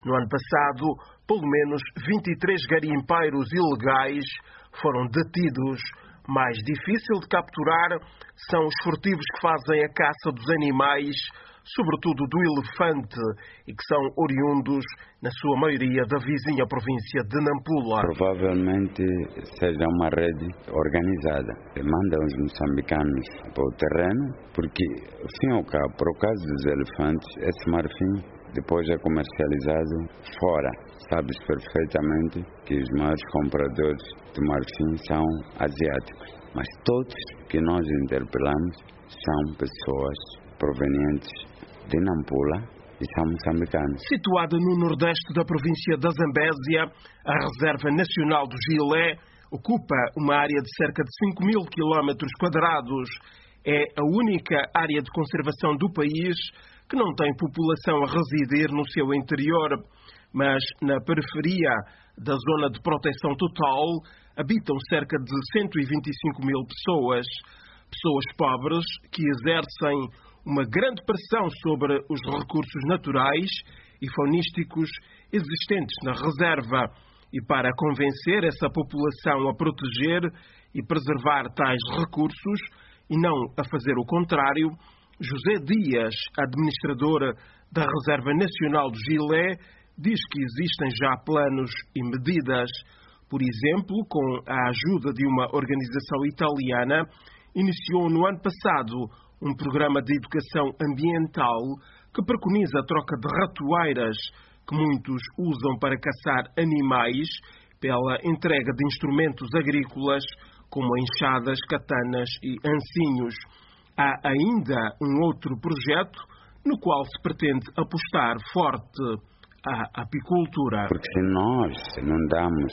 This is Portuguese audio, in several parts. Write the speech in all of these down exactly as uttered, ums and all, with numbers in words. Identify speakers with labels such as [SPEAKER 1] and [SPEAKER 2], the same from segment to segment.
[SPEAKER 1] No ano passado, pelo menos vinte e três garimpeiros ilegais foram detidos. Mais difícil de capturar são os furtivos que fazem a caça dos animais, sobretudo do elefante, e que são oriundos, na sua maioria, da vizinha província de Nampula.
[SPEAKER 2] Provavelmente seja uma rede organizada que manda os moçambicanos para o terreno, porque, ao fim e ao cabo, por causa dos elefantes, esse marfim depois é comercializado fora. Sabes perfeitamente que os maiores compradores de marfim são asiáticos, mas todos que nós interpelamos são pessoas provenientes de Nampula e são moçambicanos.
[SPEAKER 1] Situada no nordeste da província da Zambésia, a Reserva Nacional do Gilé ocupa uma área de cerca de cinco mil quilómetros quadrados. É a única área de conservação do país que não tem população a residir no seu interior, mas na periferia da zona de proteção total habitam cerca de cento e vinte e cinco mil pessoas. Pessoas pobres que exercem uma grande pressão sobre os recursos naturais e faunísticos existentes na reserva. E para convencer essa população a proteger e preservar tais recursos e não a fazer o contrário, José Dias, administrador da Reserva Nacional do Gilé, diz que existem já planos e medidas. Por exemplo, com a ajuda de uma organização italiana, iniciou no ano passado um programa de educação ambiental que preconiza a troca de ratoeiras que muitos usam para caçar animais pela entrega de instrumentos agrícolas como enxadas, katanas e ancinhos. Há ainda um outro projeto no qual se pretende apostar forte à apicultura.
[SPEAKER 2] Porque se nós não damos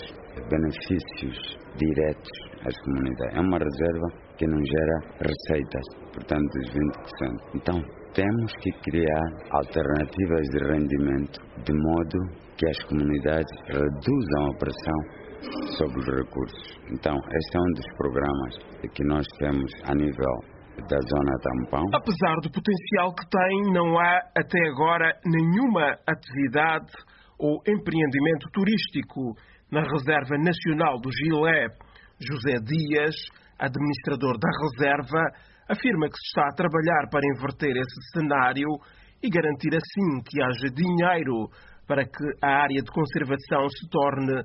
[SPEAKER 2] benefícios diretos às comunidades, é uma reserva que não gera receitas, portanto, dos vinte por cento. Então, temos que criar alternativas de rendimento, de modo que as comunidades reduzam a pressão sobre os recursos. Então, este é um dos programas que nós temos a nível da zona tampão.
[SPEAKER 1] Apesar do potencial que tem, não há até agora nenhuma atividade ou empreendimento turístico na Reserva Nacional do Gilé. José Dias, administrador da reserva, afirma que se está a trabalhar para inverter esse cenário e garantir assim que haja dinheiro para que a área de conservação se torne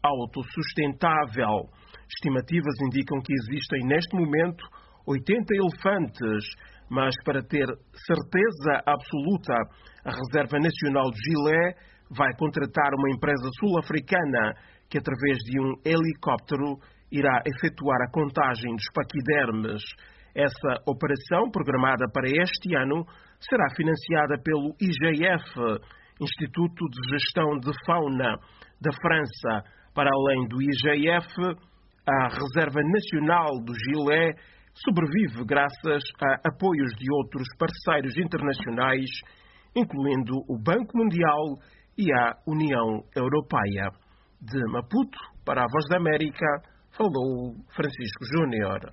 [SPEAKER 1] autossustentável. Estimativas indicam que existem neste momento oitenta elefantes, mas para ter certeza absoluta, a Reserva Nacional de Gilé vai contratar uma empresa sul-africana que, através de um helicóptero, irá efetuar a contagem dos paquidermes. Essa operação, programada para este ano, será financiada pelo I G F, Instituto de Gestão de Fauna da França. Para além do I G F, a Reserva Nacional do Gilé sobrevive graças a apoios de outros parceiros internacionais, incluindo o Banco Mundial e a União Europeia. De Maputo, para a Voz da América, falou Francisco Júnior.